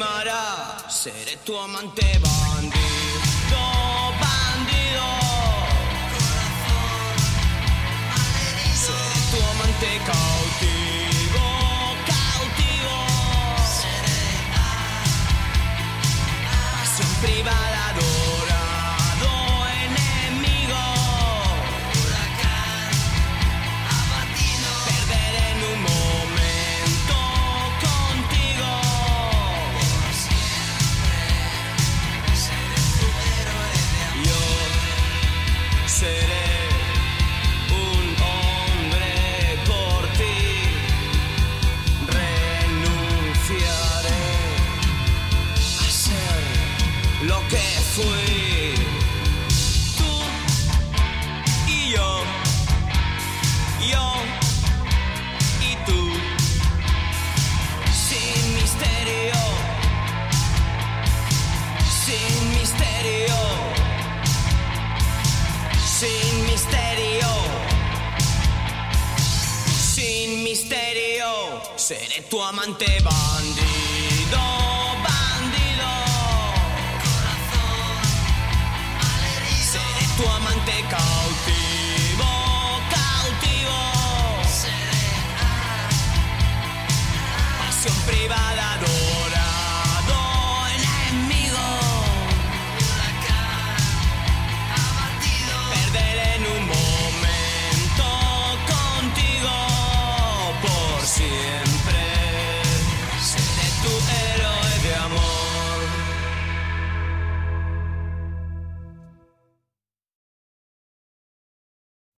lastimará. Seré tu amante bandido, bandido. Seré tu amante cautivo, cautivo. Pasión privada, adorado, enemigo. Huracán, abatido. Perderé en un momento contigo. Por siempre seré tu héroe de amor. Yo seré un hombre por ti. Renunciaré a ser lo que fui. Tú y yo y tú. Sin misterio, sin misterio, sin misterio, sin misterio. Seré tu amante bandido.